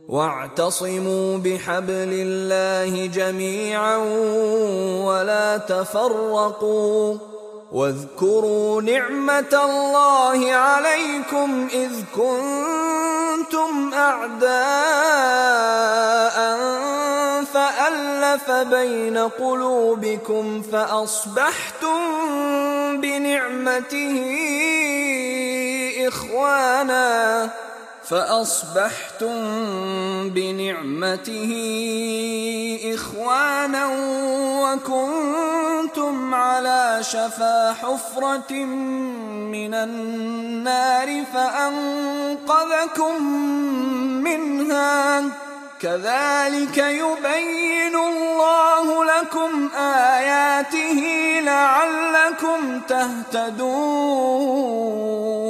واعتصموا بحبل الله جميعا ولا تفرقوا واذكروا نعمة الله عليكم إذ كنتم أعداء فألف بين قلوبكم فأصبحتم بنعمته إخوانا وكنتم على شفا حفرة من النار فأنقذكم منها كذلك يبين الله لكم آياته لعلكم تهتدون.